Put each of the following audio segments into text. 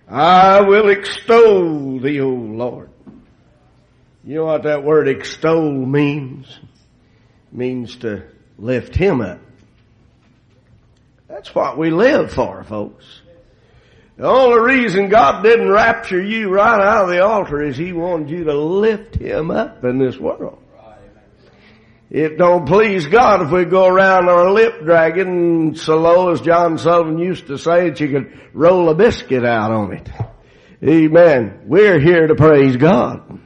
I will extol thee, O Lord. You know what that word extol means? It means to lift him up. That's what we live for, folks. The only reason God didn't rapture you right out of the altar is he wanted you to lift him up in this world. It don't please God if we go around our lip dragging so low, as John Sullivan used to say, that you could roll a biscuit out on it. Amen. We're here to praise God.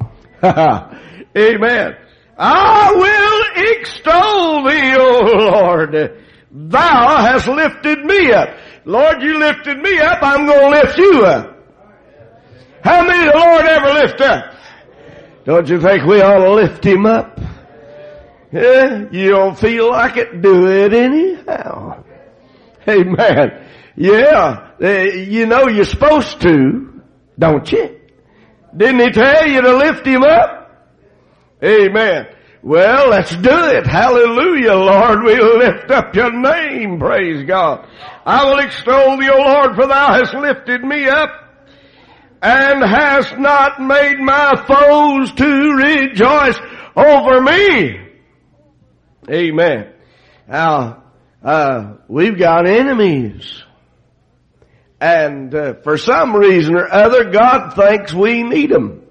Amen. I will extol thee, O Lord. Thou hast lifted me up. Lord, you lifted me up, I'm going to lift you up. How many the Lord ever lift up? Don't you think we ought to lift him up? Yeah, you don't feel like it, do it anyhow. Amen. Yeah, you know you're supposed to, don't you? Didn't he tell you to lift him up? Amen. Well, let's do it. Hallelujah, Lord. We'll lift up your name. Praise God. I will extol thee, O Lord, for thou hast lifted me up and hast not made my foes to rejoice over me. Amen. Now, we've got enemies. And for some reason or other, God thinks we need them.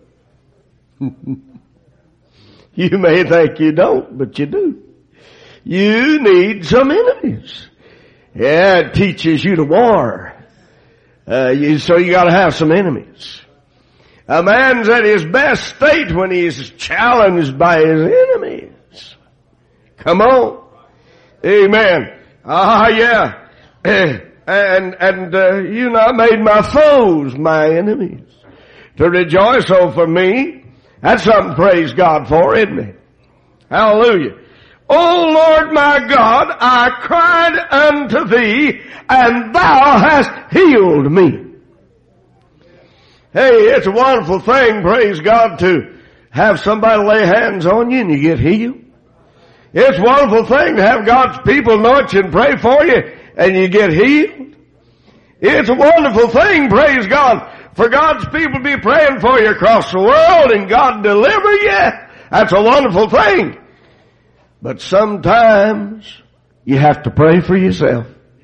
You may think you don't, but you do. You need some enemies. Yeah, it teaches you to war. So you gotta have some enemies. A man's at his best state when he's challenged by his enemies. Come on. Amen. Yeah. You know, I made my foes my enemies to rejoice over me. That's something to praise God for, isn't it? Hallelujah. O Lord my God, I cried unto thee, and thou hast healed me. Hey, it's a wonderful thing, praise God, to have somebody lay hands on you and you get healed. It's a wonderful thing to have God's people anoint you and pray for you and you get healed. It's a wonderful thing, praise God, for God's people to be praying for you across the world and God deliver you. That's a wonderful thing. But sometimes you have to pray for yourself.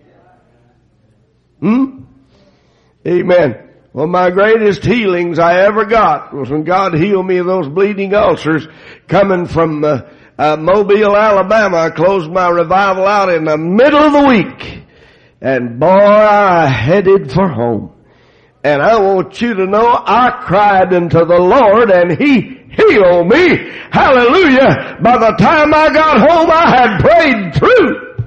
Amen. Well, my greatest healings I ever got was when God healed me of those bleeding ulcers coming from Mobile, Alabama. I closed my revival out in the middle of the week. And boy, I headed for home. And I want you to know I cried unto the Lord and he healed me. Hallelujah. By the time I got home, I had prayed through.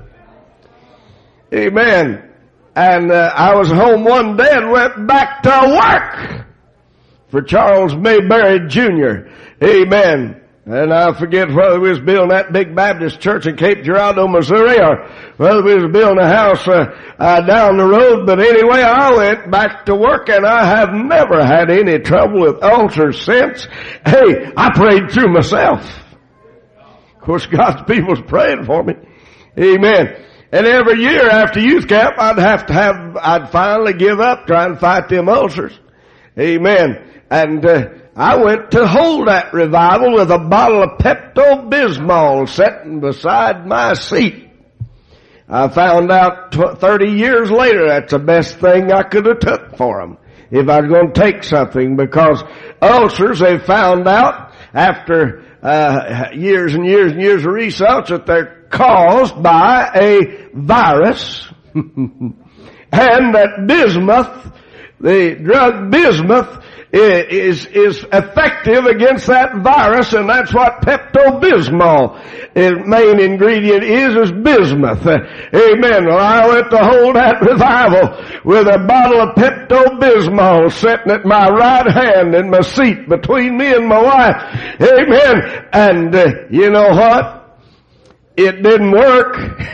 Amen. And I was home one day and went back to work for Charles Mayberry Jr. Amen. And I forget whether we was building that big Baptist church in Cape Girardeau, Missouri, or whether we was building a house down the road. But anyway, I went back to work, and I have never had any trouble with ulcers since. Hey, I prayed through myself. Of course, God's people's praying for me. Amen. And every year after youth camp, I'd finally give up trying to fight them ulcers. Amen. And I went to hold that revival with a bottle of Pepto-Bismol sitting beside my seat. I found out 30 years later that's the best thing I could have took for them if I was going to take something, because ulcers, they found out after years and years and years of research that they're caused by a virus and that bismuth, the drug bismuth, is effective against that virus, and that's what Pepto-Bismol, its main ingredient is bismuth. Amen. Well, I went to hold that revival with a bottle of Pepto-Bismol sitting at my right hand in my seat between me and my wife. Amen. And you know what? It didn't work.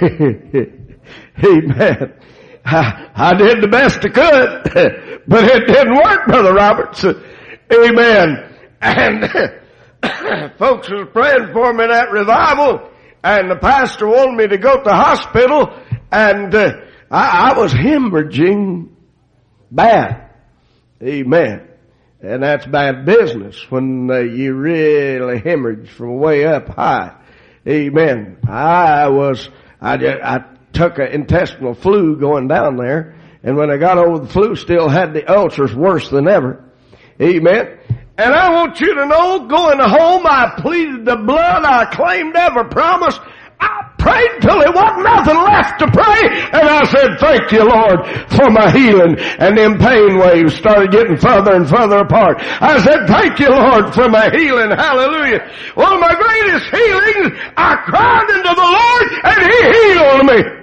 Amen. I did the best I could, but it didn't work, Brother Roberts. Amen. And folks was praying for me in that revival, and the pastor wanted me to go to the hospital, and I was hemorrhaging bad. Amen. And that's bad business when you really hemorrhage from way up high. Amen. I took an intestinal flu going down there, and when I got over the flu, still had the ulcers worse than ever. Amen. And I want you to know, going home, I pleaded the blood, I claimed every promise. I prayed till there wasn't nothing left to pray, and I said, thank you, Lord, for my healing. And them pain waves started getting further and further apart. I said, thank you, Lord, for my healing. Hallelujah. One of my greatest healings, I cried into the Lord, and He healed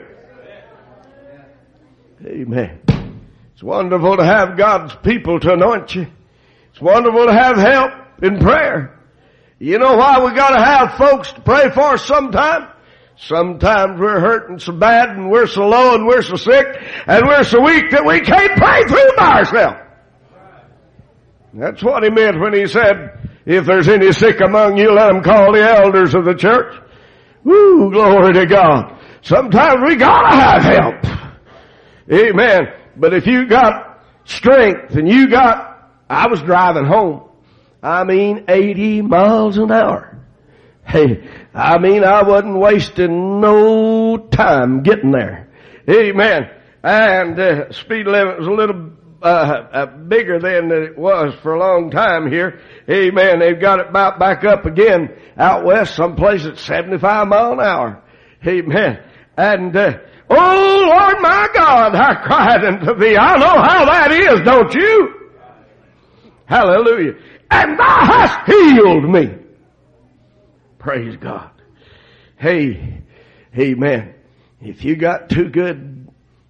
me. Amen. It's wonderful to have God's people to anoint you. It's wonderful to have help in prayer. You know why we gotta have folks to pray for us sometimes? Sometimes we're hurting so bad and we're so low and we're so sick and we're so weak that we can't pray through by ourselves. That's what He meant when He said, if there's any sick among you, let them call the elders of the church. Woo, glory to God. Sometimes we gotta have help. Amen. But if you got strength and I was driving home. 80 miles an hour. Hey, I wasn't wasting no time getting there. Amen. And speed limit was a little bigger than it was for a long time here. Amen. They've got it about back up again out west, someplace at 75 mile an hour. Amen. And oh Lord my God, I cried unto Thee. I know how that is, don't you? Hallelujah. And Thou hast healed me. Praise God. Hey, amen. If you got two good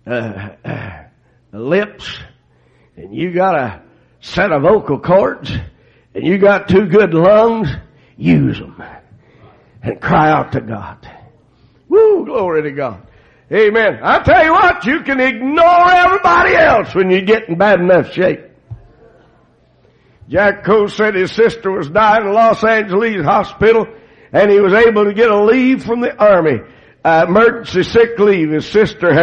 lips, and you got a set of vocal cords, and you got two good lungs, use them. And cry out to God. Woo, glory to God. Amen. I tell you what, you can ignore everybody else when you get in bad enough shape. Jack Coe said his sister was dying in Los Angeles hospital, and he was able to get a leave from the army, emergency sick leave. His sister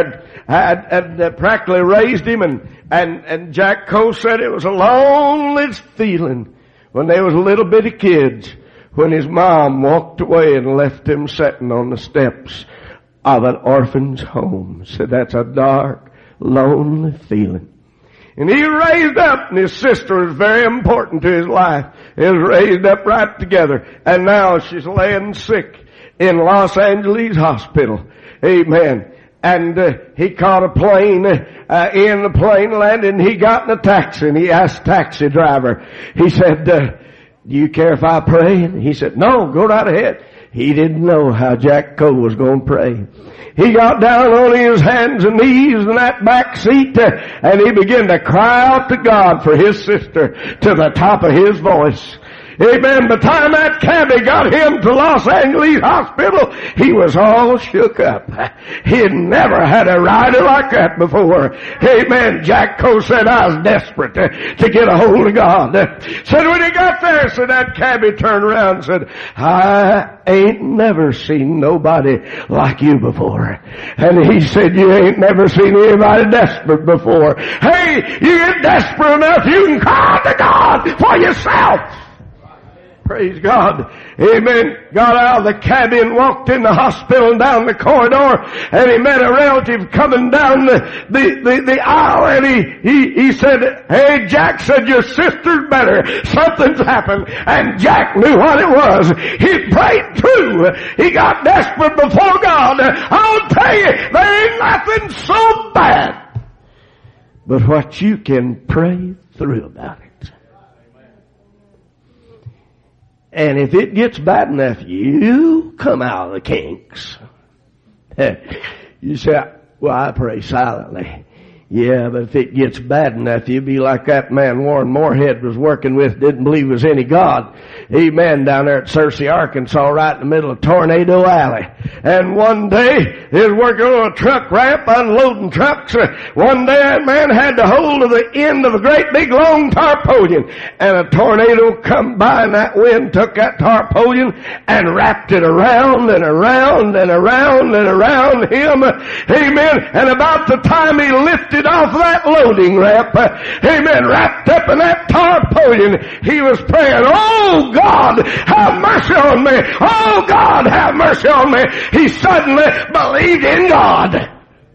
had practically raised him, and Jack Coe said it was a lonely feeling when they was little bitty kids, when his mom walked away and left him sitting on the steps of an orphan's home. Said that's a dark, lonely feeling. And he was raised up, and his sister was very important to his life. They was raised up right together. And now she's laying sick in Los Angeles hospital. Amen. And he caught a plane, in the plane landed, and he got in a taxi, and he asked the taxi driver, he said, do you care if I pray? And he said, no, go right ahead. He didn't know how Jack Coe was going to pray. He got down on his hands and knees in that back seat, and he began to cry out to God for his sister to the top of his voice. Amen. By the time that cabbie got him to Los Angeles hospital, he was all shook up. He had never had a rider like that before. Amen. Jack Coe said, I was desperate to get a hold of God. Said when he got there, said that cabbie turned around and said, I ain't never seen nobody like you before. And he said, you ain't never seen anybody desperate before. Hey, you get desperate enough, you can cry to God for yourself. Praise God. Amen. Got out of the cabin, walked in the hospital and down the corridor, and he met a relative coming down the aisle, and he said, hey, Jack, said, your sister's better. Something's happened. And Jack knew what it was. He prayed through. He got desperate before God. I'll tell you, there ain't nothing so bad but what you can pray through about it. And if it gets bad enough, you come out of the kinks. You say, well, I pray silently. Yeah, but if it gets bad enough, you'll be like that man Warren Moorhead was working with, didn't believe there was any God. Amen, down there at Searcy, Arkansas, right in the middle of Tornado Alley. And one day, he was working on a truck ramp, unloading trucks. One day, that man had the hold of the end of a great big long tarpaulin. And a tornado come by, and that wind took that tarpaulin and wrapped it around and around and around and around him. Amen. And about the time he lifted lifted off that loading ramp, amen, wrapped up in that tarpaulin, he was praying, oh God, have mercy on me. Oh God, have mercy on me. He suddenly believed in God.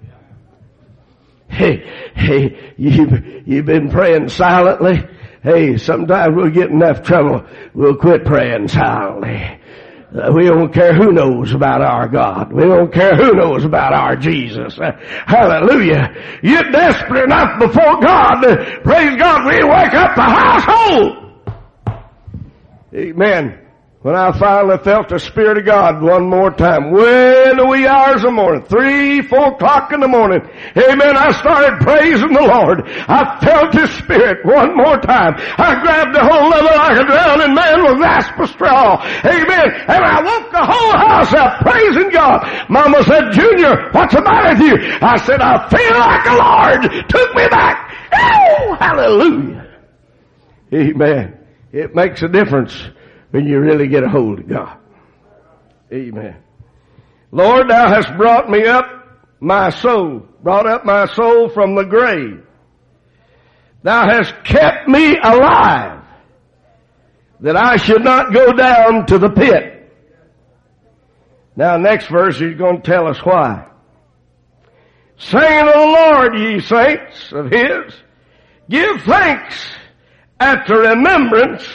Hey, you've been praying silently. Hey, sometimes we'll get in enough trouble, we'll quit praying silently. We don't care who knows about our God. We don't care who knows about our Jesus. Hallelujah. You're desperate enough before God. Praise God, we wake up the household. Amen. When I finally felt the Spirit of God one more time, way in the wee hours of the morning, 3, 4 o'clock in the morning, amen, I started praising the Lord. I felt His Spirit one more time. I grabbed the whole of it like a drowning man with grasp of straw. Amen. And I woke the whole house up praising God. Mama said, Junior, what's the matter with you? I said, I feel like the Lord took me back. Oh, hallelujah. Amen. It makes a difference when you really get a hold of God. Amen. Lord, thou hast brought me up my soul, brought up my soul from the grave. Thou hast kept me alive, that I should not go down to the pit. Now, next verse, he's going to tell us why. Sing unto the Lord, ye saints of His. Give thanks at the remembrance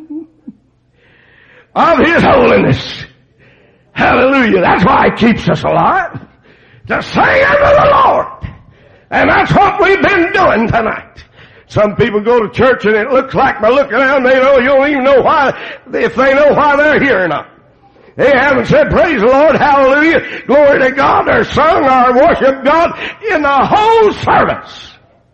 of His holiness. Hallelujah. That's why He keeps us alive. To sing unto the Lord. And that's what we've been doing tonight. Some people go to church and it looks like by looking around, you don't even know why, if they know why they're here or not. They haven't said, praise the Lord, hallelujah, glory to God, or sung or worshiped God in the whole service.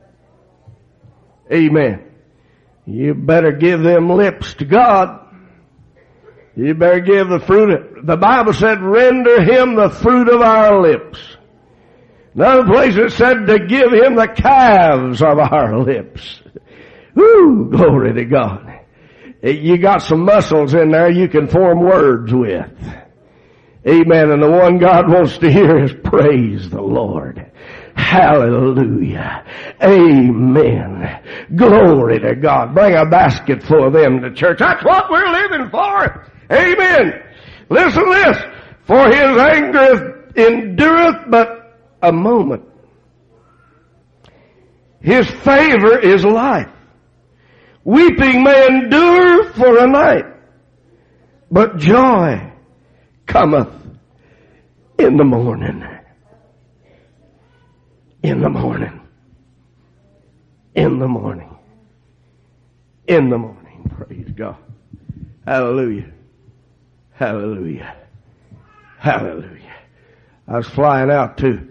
Amen. You better give them lips to God. You better give the fruit. The Bible said, render Him the fruit of our lips. Another place it said to give Him the calves of our lips. Woo, glory to God. You got some muscles in there you can form words with. Amen. And the one God wants to hear is praise the Lord. Hallelujah. Amen. Glory to God. Bring a basket full of them to church. That's what we're living for. Amen. Listen to this. For His anger endureth but a moment. His favor is life. Weeping may endure for a night, but joy cometh in the morning. In the morning. In the morning. In the morning. Praise God. Hallelujah. Hallelujah. Hallelujah. I was flying out to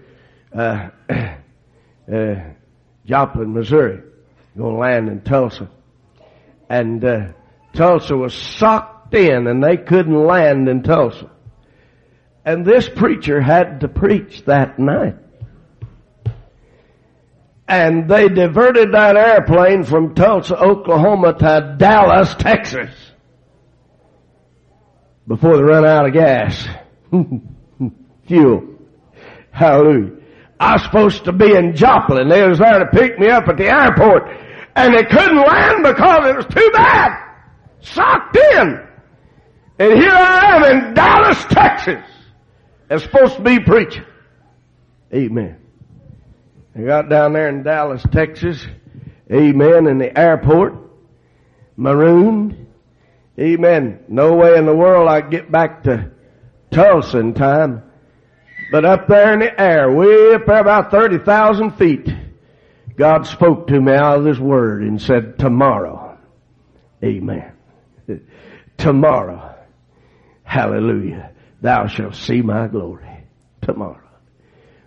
Joplin, Missouri. Going to land in Tulsa. And Tulsa was socked in and they couldn't land in Tulsa. And this preacher had to preach that night. And they diverted that airplane from Tulsa, Oklahoma to Dallas, Texas, before they run out of gas. Fuel. Hallelujah. I was supposed to be in Joplin. They was there to pick me up at the airport. And they couldn't land because it was too bad. Socked in. And here I am in Dallas, Texas. I'm supposed to be preaching. Amen. I got down there in Dallas, Texas. Amen. In the airport. Marooned. Amen. No way in the world I could get back to Tulsa in time. But up there in the air, way up there about 30,000 feet, God spoke to me out of His Word and said, tomorrow. Amen. Tomorrow. Hallelujah. Thou shalt see my glory. Tomorrow.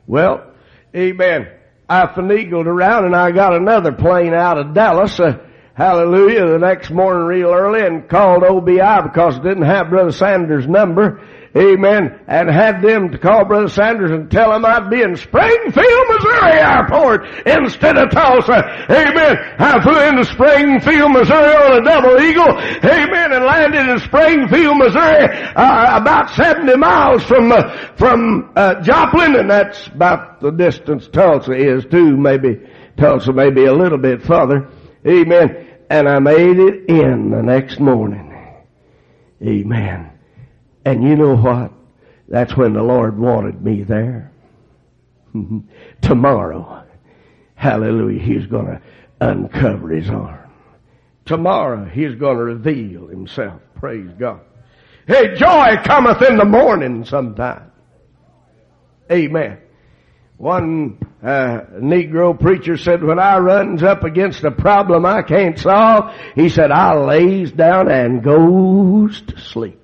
Well, amen. I finagled around and I got another plane out of Dallas. hallelujah, the next morning real early and called OBI because it didn't have Brother Sanders' number. Amen. And had them to call Brother Sanders and tell him I'd be in Springfield, Missouri airport instead of Tulsa. Amen. I flew into Springfield, Missouri on a double eagle. Amen. And landed in Springfield, Missouri, about 70 miles from Joplin, and that's about the distance Tulsa is too. Maybe Tulsa may be a little bit further. Amen. And I made it in the next morning. Amen. And you know what? That's when the Lord wanted me there. Tomorrow, hallelujah, He's going to uncover His arm. Tomorrow, He's going to reveal Himself. Praise God. Hey, joy cometh in the morning sometime. Amen. One Negro preacher said, when I runs up against a problem I can't solve, he said, I lays down and goes to sleep.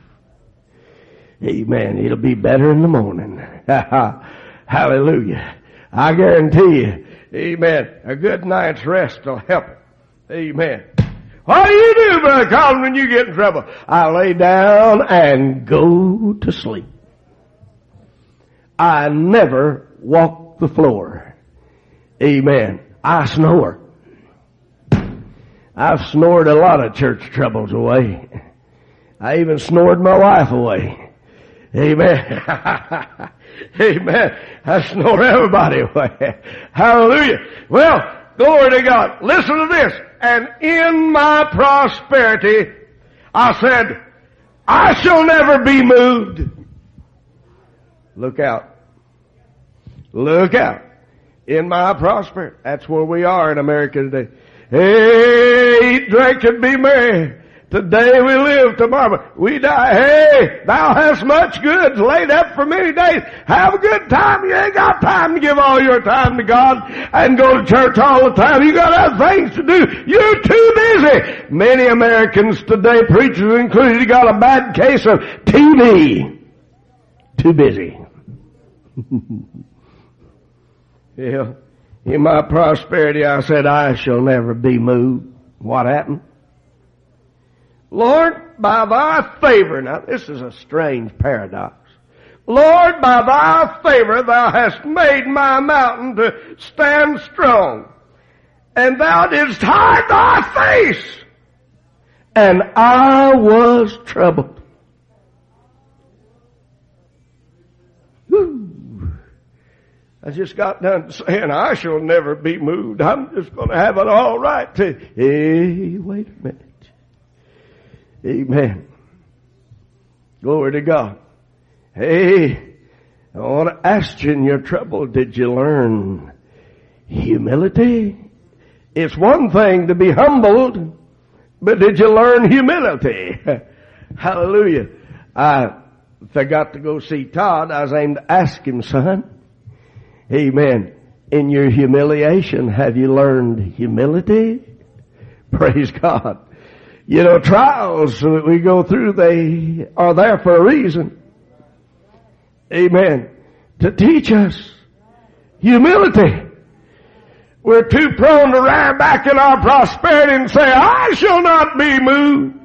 Amen. It'll be better in the morning. Hallelujah. I guarantee you. Amen. A good night's rest will help it. Amen. What do you do, Brother Colin, when you get in trouble? I lay down and go to sleep. I never walk the floor. Amen. I snore. I've snored a lot of church troubles away. I even snored my wife away. Amen. Amen. I snore everybody away. Hallelujah. Well, glory to God. Listen to this. And in my prosperity, I said, I shall never be moved. Look out. Look out. In my prosperity. That's where we are in America today. Hey, eat, drink, and be merry. Today we live, tomorrow we die. Hey, thou hast much goods laid up for many days. Have a good time. You ain't got time to give all your time to God and go to church all the time. You got other things to do. You're too busy. Many Americans today, preachers included, got a bad case of TB. Too busy. Yeah. In my prosperity, I said, I shall never be moved. What happened? Lord, by thy favor, now this is a strange paradox. Lord, by thy favor thou hast made my mountain to stand strong. And thou didst hide thy face. And I was troubled. Whew. I just got done saying, I shall never be moved. I'm just going to have it all right too. Hey, wait a minute. Amen. Glory to God. Hey, I want to ask you in your trouble, did you learn humility? It's one thing to be humbled, but did you learn humility? Hallelujah. I forgot to go see Todd. I was aimed to ask him, son. Amen. In your humiliation, have you learned humility? Praise God. You know, trials that we go through, they are there for a reason. Amen. To teach us humility. We're too prone to rear back in our prosperity and say, I shall not be moved.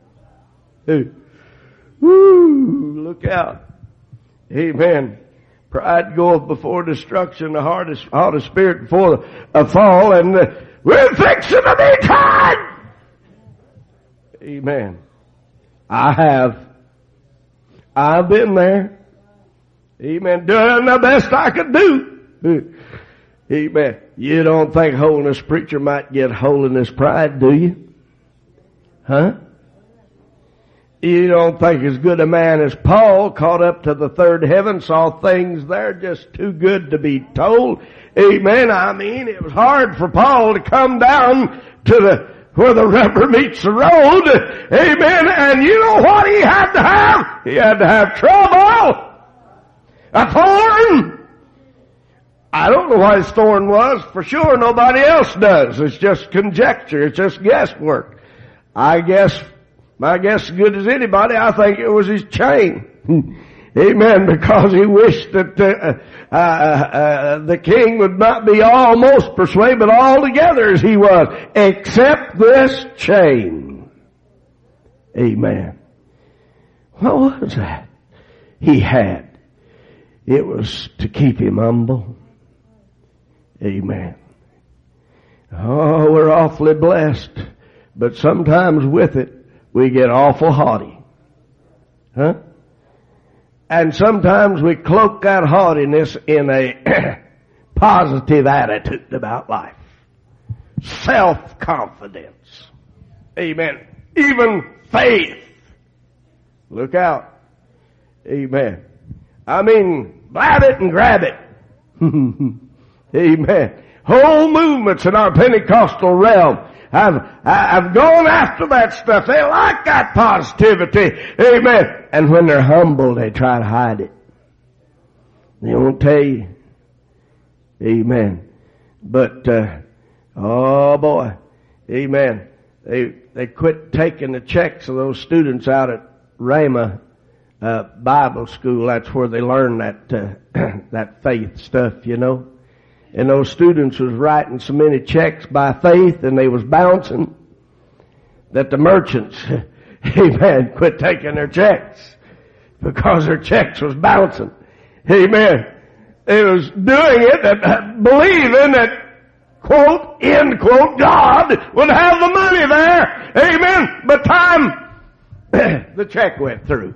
Woo, look out. Amen. Pride goeth before destruction, the heart of spirit before a fall, and we're fixing to be tried. Amen. I've been there. Amen. Doing the best I could do. Amen. You don't think holiness preacher might get holiness pride, do you? Huh? You don't think as good a man as Paul, caught up to the third heaven, saw things there just too good to be told. Amen. I mean, it was hard for Paul to come down to where the rubber meets the road. Amen. And you know what he had to have? He had to have trouble. A thorn. I don't know what his thorn was. For sure nobody else does. It's just conjecture. It's just guesswork. My guess as good as anybody, I think it was his chain. Amen. Because he wished that the king would not be almost persuaded, but altogether as he was, except this chain. Amen. What was that he had? It was to keep him humble. Amen. Oh, we're awfully blessed, but sometimes with it, we get awful haughty. Huh? And sometimes we cloak that haughtiness in a positive attitude about life. Self-confidence. Amen. Even faith. Look out. Amen. I mean, blab it and grab it. Amen. Whole movements in our Pentecostal realm I've gone after that stuff. They like that positivity. Amen. And when they're humble, they try to hide it. They won't tell you. Amen. But, oh boy. Amen. They quit taking the checks of those students out at Rhema Bible School. That's where they learn that, that faith stuff, you know. And those students was writing so many checks by faith and they was bouncing that the merchants, amen, quit taking their checks because their checks was bouncing. Amen. They was doing it, believing that, quote, end quote, God would have the money there. Amen. By the time the check went through.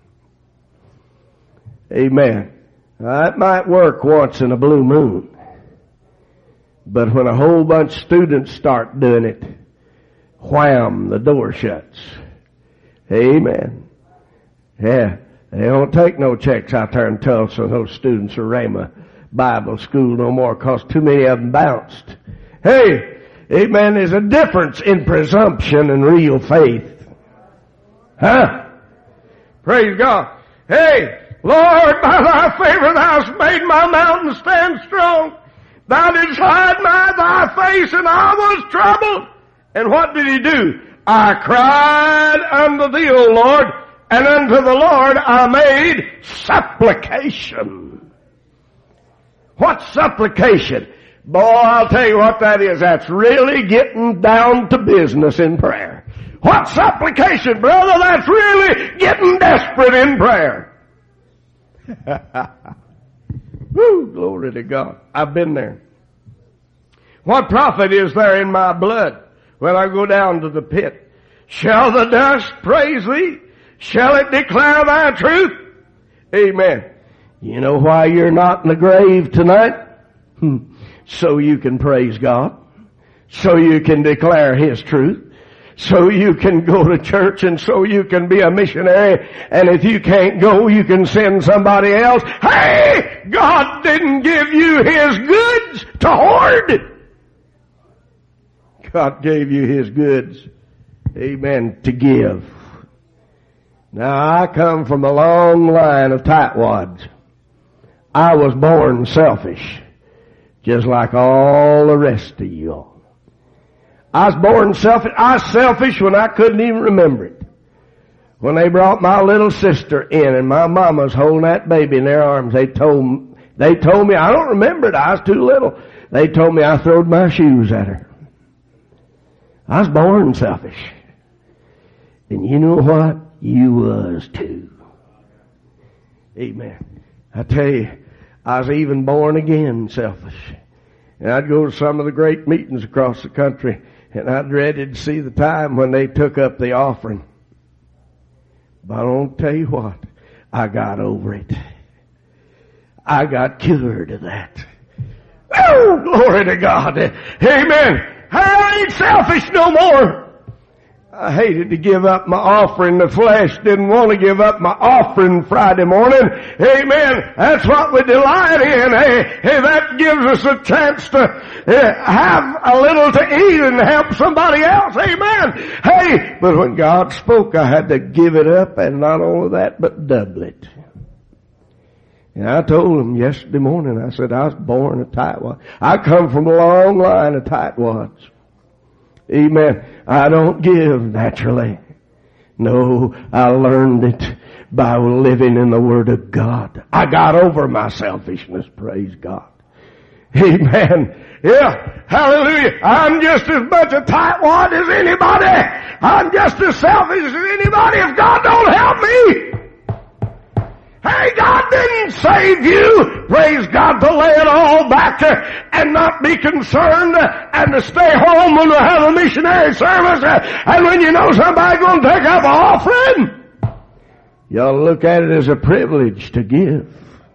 Amen. It might work once in a blue moon. But when a whole bunch of students start doing it, wham, the door shuts. Amen. Yeah, they don't take no checks out there in Tulsa, those students of Rhema Bible School no more, cause too many of them bounced. Hey, amen, there's a difference in presumption and real faith. Huh? Praise God. Hey, Lord, by thy favor thou hast made my mountain stand strong. Thou didst hide thy face, and I was troubled. And what did he do? I cried unto thee, O Lord, and unto the Lord I made supplication. What's supplication? Boy, I'll tell you what that is. That's really getting down to business in prayer. What's supplication, brother? That's really getting desperate in prayer. Woo, glory to God. I've been there. What profit is there in my blood when I go down to the pit? Shall the dust praise thee? Shall it declare thy truth? Amen. You know why you're not in the grave tonight? So you can praise God. So you can declare His truth. So you can go to church and so you can be a missionary. And if you can't go, you can send somebody else. Hey! God didn't give you His goods to hoard. God gave you His goods, amen, to give. Now I come from a long line of tightwads. I was born selfish, just like all the rest of you all. I was born selfish. I was selfish when I couldn't even remember it. When they brought my little sister in and my mama was holding that baby in their arms, they told me, I don't remember it, I was too little. They told me I throwed my shoes at her. I was born selfish. And you know what? You was too. Amen. I tell you, I was even born again selfish. And I'd go to some of the great meetings across the country, and I dreaded to see the time when they took up the offering. But I don't tell you what, I got over it. I got cured of that. Oh, glory to God. Amen. I ain't selfish no more. I hated to give up my offering. The flesh didn't want to give up my offering Friday morning. Amen. That's what we delight in. Hey, that gives us a chance to have a little to eat and help somebody else. Amen. Hey, but when God spoke, I had to give it up, and not only that, but double it. And I told him yesterday morning, I said, I was born a tightwad. I come from a long line of tightwads. Amen. I don't give naturally. No, I learned it by living in the Word of God. I got over my selfishness, praise God. Amen. Yeah, hallelujah. I'm just as much a tightwad as anybody. I'm just as selfish as anybody if God don't help me. Hey, God didn't save you, praise God, to lay it all back and not be concerned and to stay home and to have a missionary service. And when you know somebody's going to take up an offering, you ought to look at it as a privilege to give,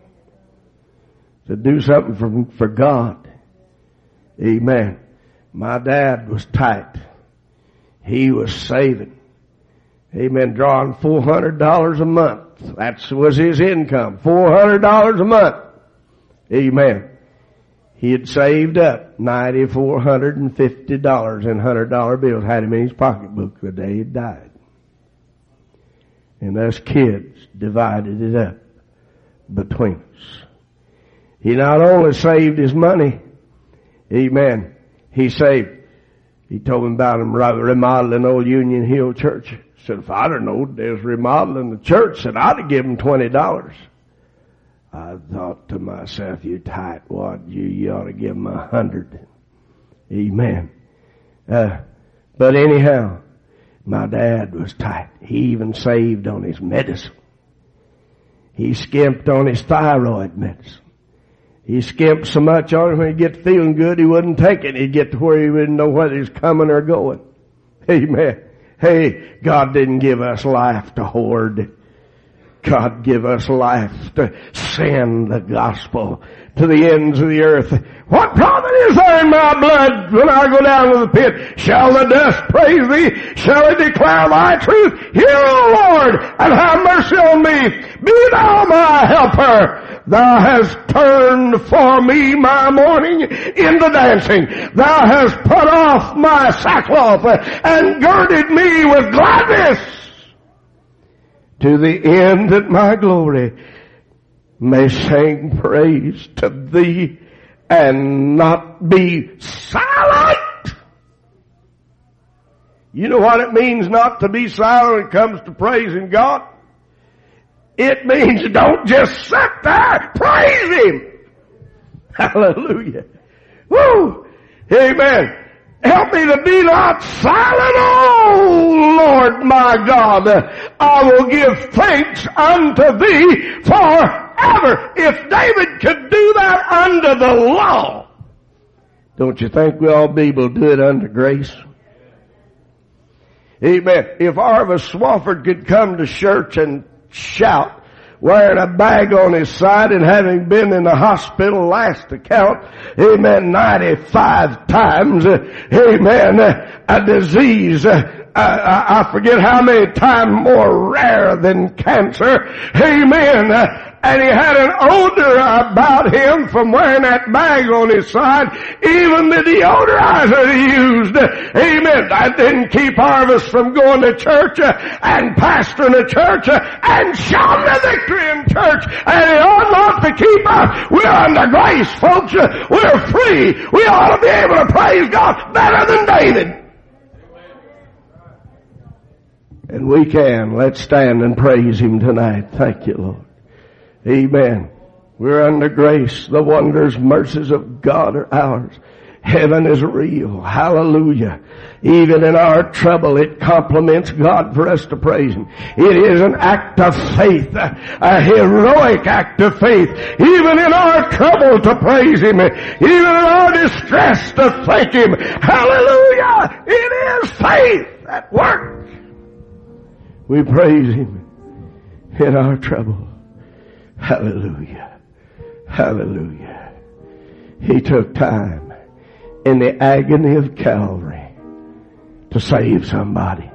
to do something for God. Amen. My dad was tight. He was saving. Amen. Drawing $400 a month. That was his income. $400 a month. Amen. He had saved up $9,450 in $100 bills. Had him in his pocketbook the day he died. And us kids divided it up between us. He not only saved his money, amen, he told him about him remodeling old Union Hill Church. He said, if I'd have known they was remodeling the church, said I'd have given him $20. I thought to myself, you tightwad, you ought to give him $100. Amen. But anyhow, my dad was tight. He even saved on his medicine. He skimped on his thyroid medicine. He skimped so much on it when he'd get feeling good, he wouldn't take it. He'd get to where he wouldn't know whether he's coming or going. Amen. Hey, God didn't give us life to hoard. God give us life to send the gospel to the ends of the earth. What profit is there in my blood when I go down to the pit? Shall the dust praise thee? Shall it declare thy truth? Hear, O Lord, and have mercy on me. Be thou my helper. Thou hast turned for me my mourning into dancing. Thou hast put off my sackcloth and girded me with gladness, to the end that my glory may sing praise to thee and not be silent. You know what it means not to be silent when it comes to praising God? It means don't just sit there, praise Him. Hallelujah. Woo! Amen. Help me to be not silent, oh Lord my God. I will give thanks unto thee forever. If David could do that under the law, don't you think we'll all be able to do it under grace? Amen. If Arvis Swafford could come to church and shout, wearing a bag on his side and having been in the hospital last account, amen, 95 times, amen, a disease, I forget how many times more rare than cancer, amen, and he had an odor about him from wearing that bag on his side, even the deodorizer he used, amen, that didn't keep Arvis from going to church and pastoring a church and shouting the victory in church, and it ought not to keep us. We're under grace, folks. We're free. We ought to be able to praise God better than David. And we can. Let's stand and praise Him tonight. Thank you, Lord. Amen. We're under grace. The wonders, mercies of God are ours. Heaven is real. Hallelujah. Even in our trouble, it compliments God for us to praise Him. It is an act of faith, a heroic act of faith. Even in our trouble to praise Him. Even in our distress to thank Him. Hallelujah. It is faith at work. We praise Him in our trouble. Hallelujah. Hallelujah. He took time in the agony of Calvary to save somebody.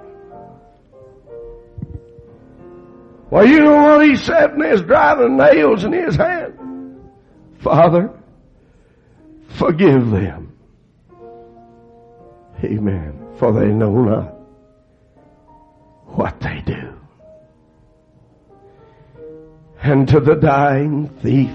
Well, you know what he said when he was driving nails in his hand? Father, forgive them. Amen. For they know not what they do. And to the dying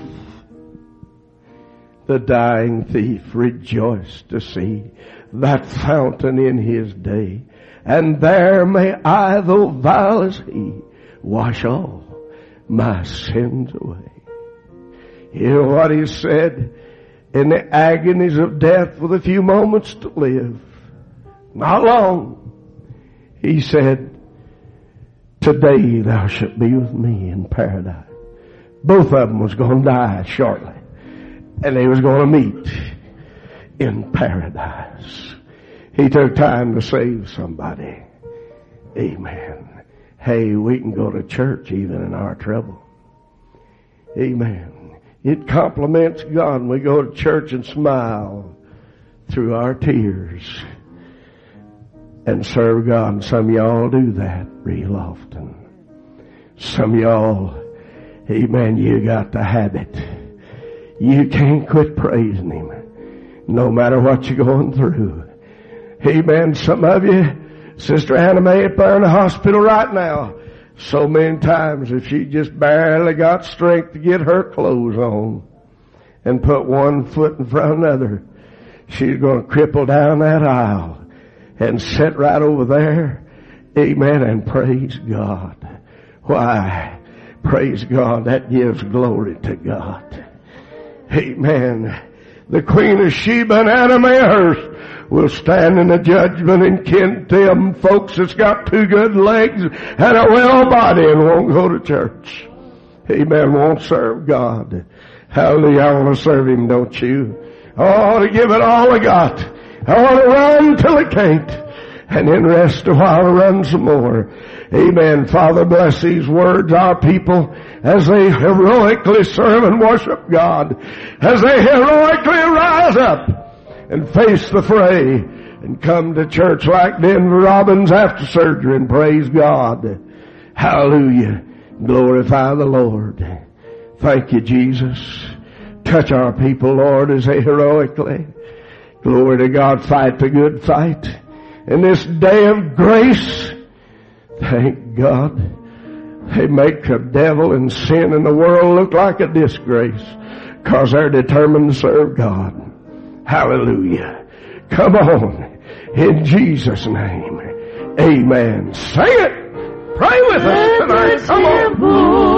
thief rejoiced to see that fountain in his day. And there may I, though vile as he, wash all my sins away. You know what he said? In the agonies of death with a few moments to live, not long, he said, today thou shalt be with me in paradise. Both of them was going to die shortly. And they was going to meet in paradise. He took time to save somebody. Amen. Hey, we can go to church even in our trouble. Amen. It compliments God when we go to church and smile through our tears and serve God. And some of y'all do that real often. Some of y'all, amen, you got the habit. You can't quit praising Him no matter what you're going through. Amen. Some of you, Sister Anna Mae up there in the hospital right now, so many times if she just barely got strength to get her clothes on and put one foot in front of another, she's going to cripple down that aisle and sit right over there, amen, and praise God. Why? Praise God. That gives glory to God. Amen. The Queen of Sheba and Anna Mae Hurst will stand in the judgment and ken them folks that's got two good legs and a well body and won't go to church. Amen. Won't serve God. Hallelujah. I want to serve Him, don't you? I want to give it all I got. I want to run till I can't. And then rest a while and run some more. Amen. Father, bless these words, our people, as they heroically serve and worship God, as they heroically rise up and face the fray and come to church like Denver Robbins after surgery and praise God. Hallelujah. Glorify the Lord. Thank you, Jesus. Touch our people, Lord, as they heroically, glory to God, fight the good fight. In this day of grace, thank God, they make the devil and sin in the world look like a disgrace because they're determined to serve God. Hallelujah. Come on. In Jesus' name. Amen. Sing it. Pray with us tonight. Come on.